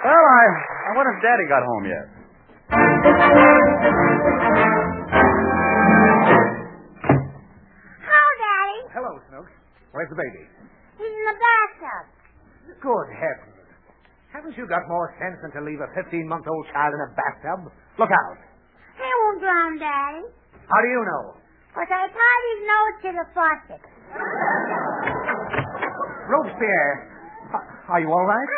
Well, I wonder if Daddy got home yet. Hello, Daddy. Hello, Snooks. Where's the baby? He's in the bathtub. Good heavens. Haven't you got more sense than to leave a 15-month-old child in a bathtub? Look out. He won't drown, Daddy. How do you know? Because I tied his nose to the faucet. Robespierre, are you all right?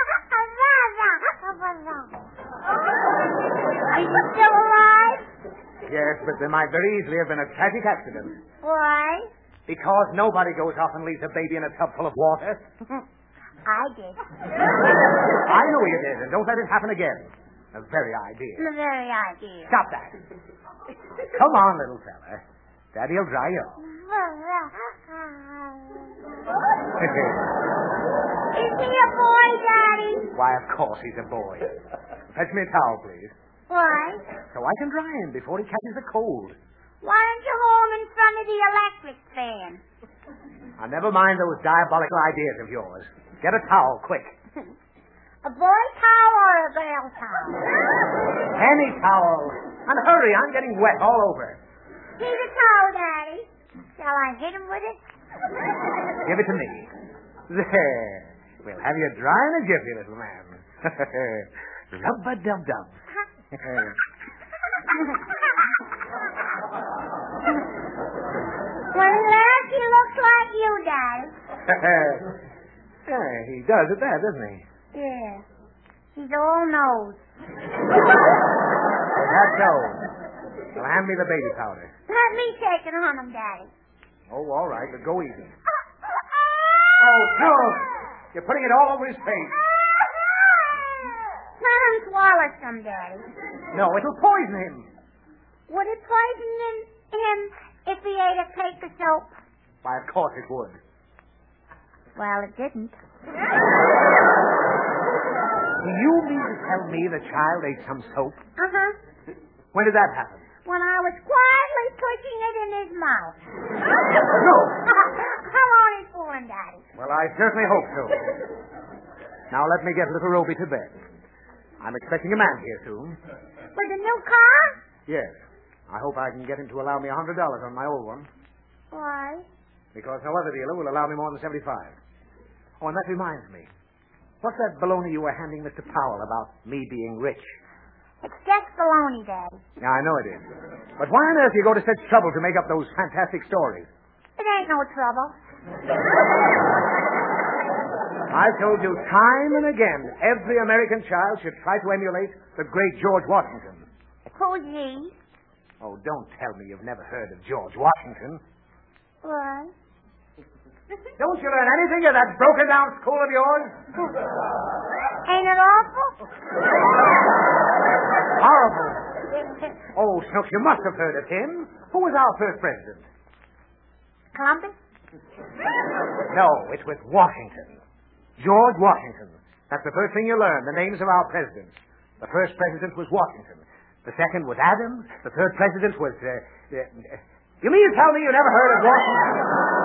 Is he still alive? Yes, but there might very easily have been a tragic accident. Why? Because nobody goes off and leaves a baby in a tub full of water. I did. I know you did, and don't let it happen again. The very idea. The very idea. Stop that. Come on, little fella. Daddy'll dry you off. Is he a boy, Daddy? Why, of course he's a boy. Fetch me a towel, please. Why? So I can dry him before he catches a cold. Why don't you hold him in front of the electric fan? Now, never mind those diabolical ideas of yours. Get a towel, quick. A boy towel or a girl towel? Any towel. And hurry, I'm getting wet all over. Here's a towel, Daddy. Shall I hit him with it? Give it to me. There. We'll have you dry in a jiffy, little man. Rub-a-dub-dub. When he laughs, he looks like you, Daddy. Yeah, he does at that, doesn't he? Yeah. He's all nose. That's so. Well, hand me the baby powder. Let me take it on him, Daddy. Oh, all right, but go easy. Oh, no! You're putting it all over his face. Let him swallow some, Daddy. No, it'll poison him. Would it poison him if he ate a cake of soap? Why, of course it would. Well, it didn't. Do you mean to tell me the child ate some soap? Uh-huh. When did that happen? When I was quietly pushing it in his mouth. No. How long is fooling, Daddy? Well, I certainly hope so. Now let me get little Roby to bed. I'm expecting a man here soon. With a new car? Yes. I hope I can get him to allow me $100 on my old one. Why? Because no other dealer will allow me more than 75. Oh, and that reminds me. What's that baloney you were handing Mr. Powell about me being rich? It's just baloney, Daddy. Yeah, I know it is. But why on earth do you go to such trouble to make up those fantastic stories? It ain't no trouble. I've told you time and again, every American child should try to emulate the great George Washington. Who's he? Oh, don't tell me you've never heard of George Washington. What? Don't you learn anything at that broken-down school of yours? Ain't it awful? Horrible. Oh, Snooks, you must have heard of him. Who was our first president? Columbus? No, it's with Washington. George Washington. That's the first thing you learn, the names of our presidents. The first president was Washington. The second was Adams. The third president was... You mean to tell me you never heard of Washington?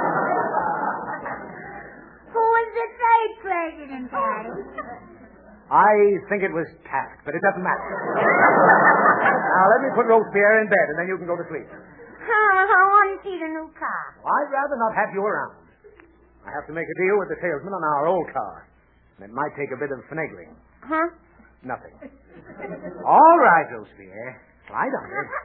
Who was the third president, Daddy? I think it was Taft, but it doesn't matter. Now, let me put Robespierre in bed, and then you can go to sleep. I want to see the new car. I'd rather not have you around. I have to make a deal with the salesman on our old car. And it might take a bit of finagling. Huh? Nothing. All right, Robespierre. Lie down.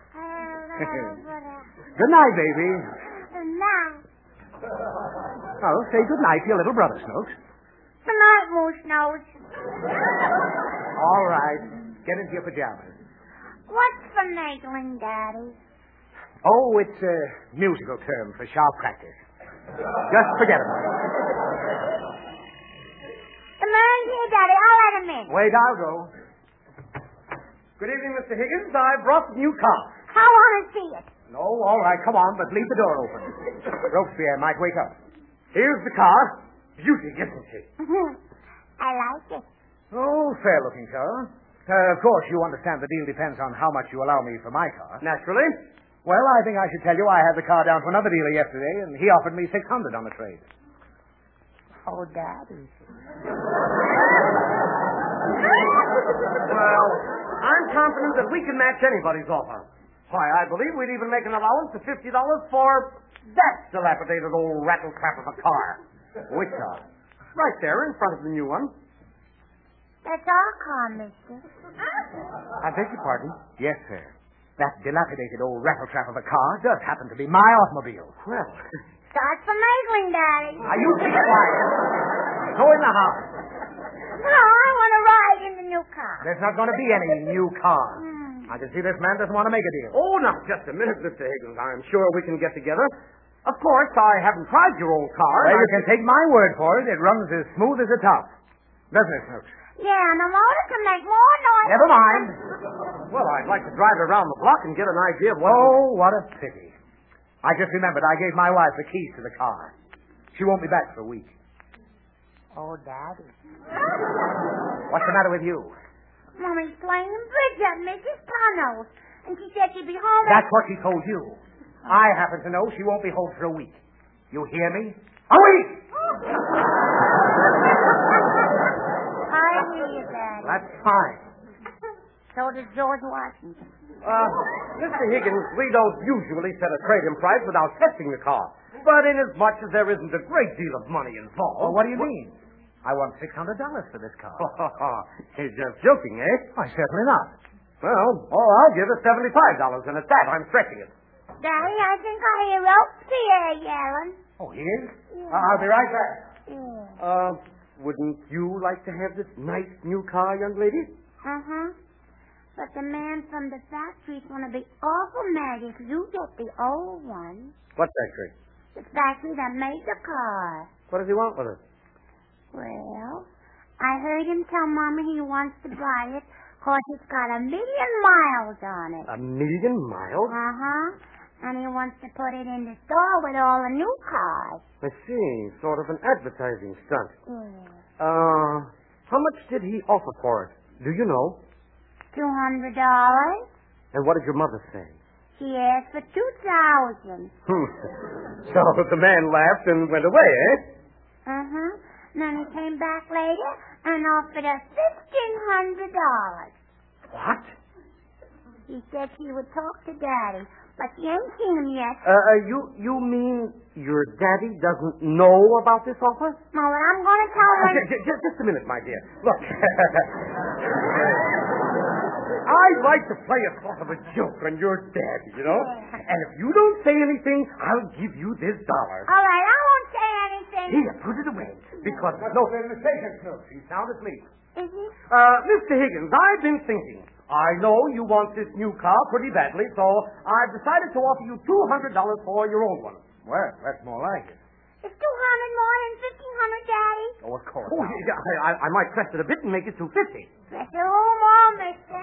Good night, baby. Good night. Oh, say good night to your little brother, Snooks. Good night, Moose Nose. All right. Get into your pajamas. What's finagling, Daddy? Oh, it's a musical term for sharp practice. Just forget about it. The man's here, Daddy. I'll let him in. Wait, I'll go. Good evening, Mr. Higgins. I brought the new car. I want to see it. No, all right, come on, but leave the door open. Robespierre might wake up. Here's the car. Beauty, isn't she? I like it. Oh, fair-looking car. Of course, you understand the deal depends on how much you allow me for my car. Naturally. Well, I think I should tell you I had the car down to another dealer yesterday, and he offered me $600 on the trade. Oh, Daddy. I'm confident that we can match anybody's offer. Why, I believe we'd even make an allowance of $50 for that dilapidated old rattle-trap of a car. Which car? Right there in front of the new one. That's our car, mister. I beg your pardon? Yes, sir. That dilapidated old rattle-trap of a car does happen to be my automobile. Well, Start finagling, Daddy. are you keep quiet? Go in the house. No, I want to ride in the new car. There's not going to be any new car. I can see this man doesn't want to make a deal. Oh, now, just a minute, Mr. Higgins. I'm sure we can get together. Of course, I haven't tried your old car. Well, you can take my word for it. It runs as smooth as a top. Doesn't it, Snooks? Yeah, and the motor can make more noise. Never mind. Well, I'd like to drive around the block and get an idea of what... Oh, what a pity. I just remembered I gave my wife the keys to the car. She won't be back for a week. Oh, Daddy. What's the matter with you? Mommy's playing bridge at Mrs. Tunnels, and she said she'd be home. That's what she told you. I happen to know she won't be home for a week. You hear me? A week! I hear you, Daddy. That's fine. So does George Washington. Mr. Higgins, we don't usually set a trade-in price without testing the car. But inasmuch as there isn't a great deal of money involved... Well, what do you mean? I want $600 for this car. He's just joking, eh? Why, certainly not. Well, I'll give it $75, and at that, I'm stretching it. Daddy, I think I hear Pierre yelling. Oh, he is? Yeah. I'll be right back. Yeah. Wouldn't you like to have this nice new car, young lady? Uh-huh. But the man from the factory's going to be awful mad if you get the old one. What factory? The factory that made the car. What does he want with it? Well, I heard him tell Mama he wants to buy it because it's got 1,000,000 miles on it. 1,000,000 miles? Uh-huh. And he wants to put it in the store with all the new cars. I see. Sort of an advertising stunt. Yeah. How much did he offer for it? Do you know? $200. And what did your mother say? She asked for $2,000. So the man laughed and went away, eh? Uh-huh. Then he came back later and offered us $1,500. What? He said he would talk to Daddy, but she ain't seen him yet. You mean your daddy doesn't know about this offer? No, but I'm going to tell him. Just a minute, my dear. Look. I'd like to play a sort of a joke on your daddy, you know? And if you don't say anything, I'll give you this $1. All right, I won't say anything. Here, put it away. Because No, there's a mistake, Snooks. He's sound asleep. Is he? Mr. Higgins, I've been thinking. I know you want this new car pretty badly, so I've decided to offer you $200 for your old one. Well, that's more like it. Is $200 more than $1,500, Daddy? Oh, of course. Oh, yeah, I might press it a bit and make it $250. Press it a little more, mister.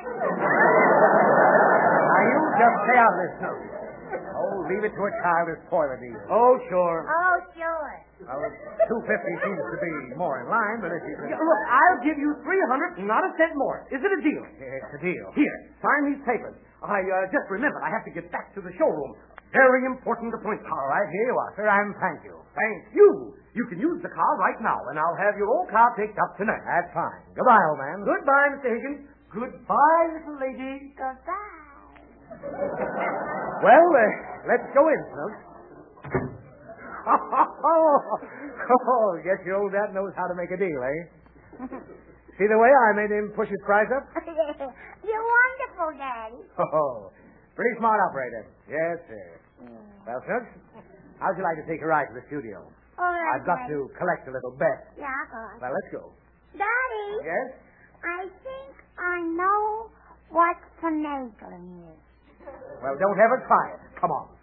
Now, you just stay out of this, Snooks. Oh, leave it to a child to spoil a deal. Oh, sure. Oh, sure. Well, $250 seems to be more in line, but if you Yeah, look, I'll give you $300 and not a cent more. Is it a deal? It's a deal. Here, sign these papers. I just remembered I have to get back to the showroom. Very important appointment. All right, here you are, sir, and thank you. Thank you. You can use the car right now, and I'll have your old car picked up tonight. That's fine. Goodbye, old man. Goodbye, Mr. Higgins. Goodbye, little lady. Goodbye. Well, let's go in, Snooks. Oh, guess your old dad knows how to make a deal, eh? See the way I made him push his price up? You're wonderful, Daddy. Oh, pretty smart operator. Yes, sir. Well, Snooks, how'd you like to take a ride to the studio? All right, I've got Daddy. to collect a little bet. Yeah, I'll go. Well, let's go. Daddy, Yes? I think I know what finagling is. Well, don't ever try it. Come on.